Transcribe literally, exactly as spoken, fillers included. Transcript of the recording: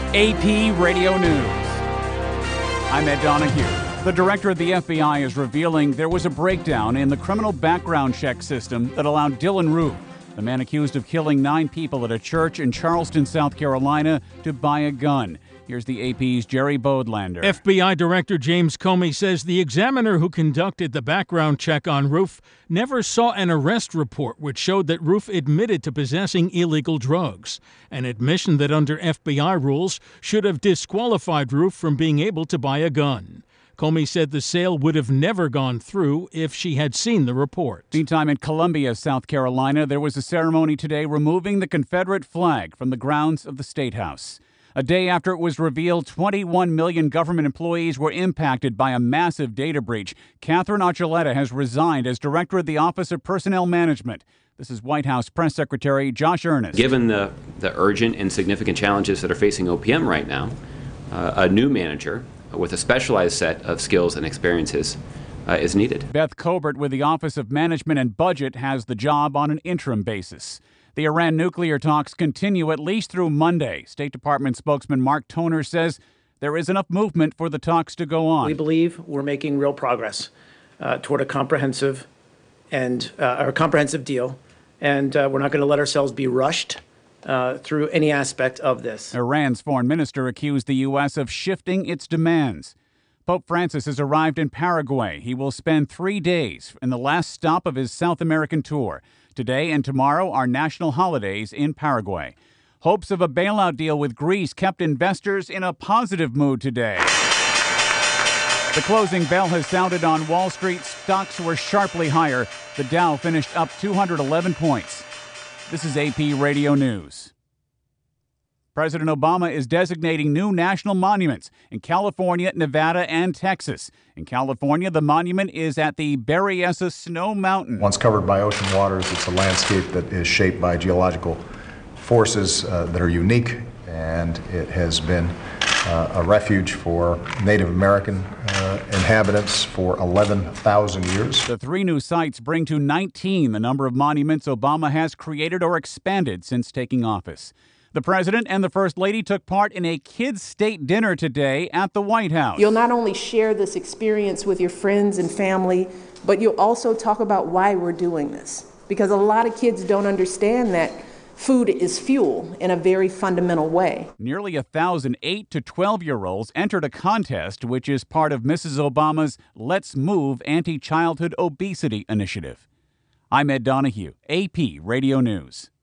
A P Radio News. I'm Ed Donahue. The director of the F B I is revealing there was a breakdown in the criminal background check system that allowed Dylann Roof, the man accused of killing nine people at a church in Charleston, South Carolina, to buy a gun. Here's the A P's Jerry Bodlander. F B I Director James Comey says the examiner who conducted the background check on Roof never saw an arrest report which showed that Roof admitted to possessing illegal drugs, an admission that under F B I rules should have disqualified Roof from being able to buy a gun. Comey said the sale would have never gone through if she had seen the report. Meantime, in Columbia, South Carolina, there was a ceremony today removing the Confederate flag from the grounds of the State House. A day after it was revealed twenty-one million government employees were impacted by a massive data breach, Catherine Archuleta has resigned as director of the Office of Personnel Management. This is White House Press Secretary Josh Earnest. Given the, the urgent and significant challenges that are facing O P M right now, uh, a new manager with a specialized set of skills and experiences uh, is needed. Beth Cobert with the Office of Management and Budget has the job on an interim basis. The Iran nuclear talks continue at least through Monday. State Department spokesman Mark Toner says there is enough movement for the talks to go on. We believe we're making real progress uh, toward a comprehensive and uh, a comprehensive deal, and uh, we're not going to let ourselves be rushed uh, through any aspect of this. Iran's foreign minister accused the U S of shifting its demands. Pope Francis has arrived in Paraguay. He will spend three days in the last stop of his South American tour. Today and tomorrow are national holidays in Paraguay. Hopes of a bailout deal with Greece kept investors in a positive mood today. The closing bell has sounded on Wall Street. Stocks were sharply higher. The Dow finished up two hundred eleven points. This is A P Radio News. President Obama is designating new national monuments in California, Nevada, and Texas. In California, the monument is at the Berryessa Snow Mountain. Once covered by ocean waters, it's a landscape that is shaped by geological forces uh, that are unique, and it has been uh, a refuge for Native American uh, inhabitants for eleven thousand years. The three new sites bring to nineteen the number of monuments Obama has created or expanded since taking office. The president and the first lady took part in a kids' state dinner today at the White House. You'll not only share this experience with your friends and family, but you'll also talk about why we're doing this. Because a lot of kids don't understand that food is fuel in a very fundamental way. Nearly a thousand eight to twelve-year-olds entered a contest which is part of Missus Obama's Let's Move Anti-Childhood Obesity Initiative. I'm Ed Donahue, A P Radio News.